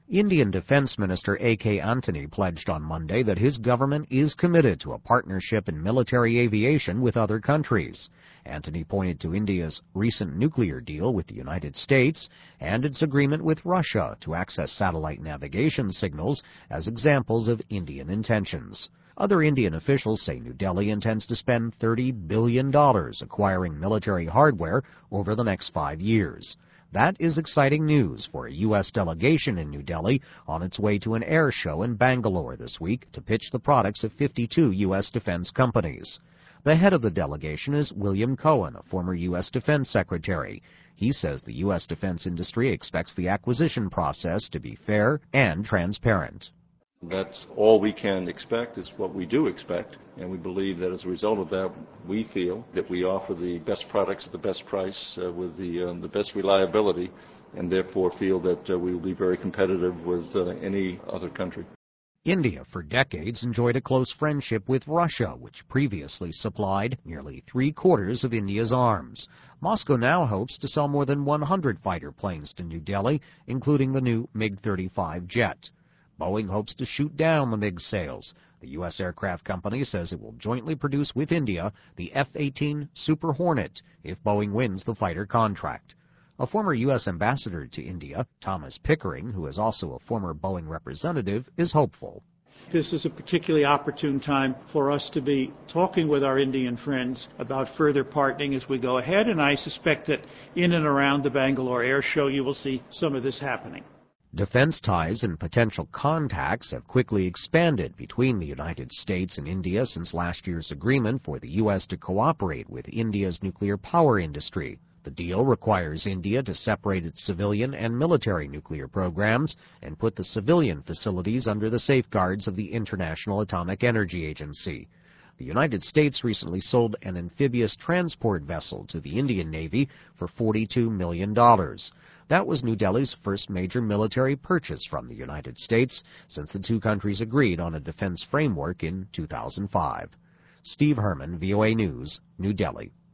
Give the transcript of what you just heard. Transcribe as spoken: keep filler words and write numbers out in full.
Indian Defense Minister A K Antony pledged on Monday that his government is committed to a partnership in military aviation with other countries. Antony pointed to India's recent nuclear deal with the United States and its agreement with Russia to access satellite navigation signals as examples of Indian intentions. Other Indian officials say New Delhi intends to spend thirty billion dollars acquiring military hardware over the next five years. That is exciting news for a U S delegation in New Delhi on its way to an air show in Bangalore this week to pitch the products of fifty-two U S defense companies. The head of the delegation is William Cohen, a former U S defense secretary. He says the U S defense industry expects the acquisition process to be fair and transparent. That's all we can expect, is what we do expect, and we believe that as a result of that, we feel that we offer the best products at the best price uh, with the, uh, the best reliability, and therefore feel that uh, we will be very competitive with uh, any other country. India, for decades, enjoyed a close friendship with Russia, which previously supplied nearly three-quarters of India's arms. Moscow now hopes to sell more than one hundred fighter planes to New Delhi, including the new MiG thirty-five jet. Boeing hopes to shoot down the MiG sales. The U S aircraft company says it will jointly produce with India the F eighteen Super Hornet if Boeing wins the fighter contract. A former U S ambassador to India, Thomas Pickering, who is also a former Boeing representative, is hopeful. This is a particularly opportune time for us to be talking with our Indian friends about further partnering as we go ahead, and I suspect that in and around the Bangalore Air Show you will see some of this happening. Defense ties and potential contacts have quickly expanded between the United States and India since last year's agreement for the U S to cooperate with India's nuclear power industry. The deal requires India to separate its civilian and military nuclear programs and put the civilian facilities under the safeguards of the International Atomic Energy Agency. The United States recently sold an amphibious transport vessel to the Indian Navy for forty-two million dollars. That was New Delhi's first major military purchase from the United States since the two countries agreed on a defense framework in two thousand five. Steve Herman, V O A News, New Delhi.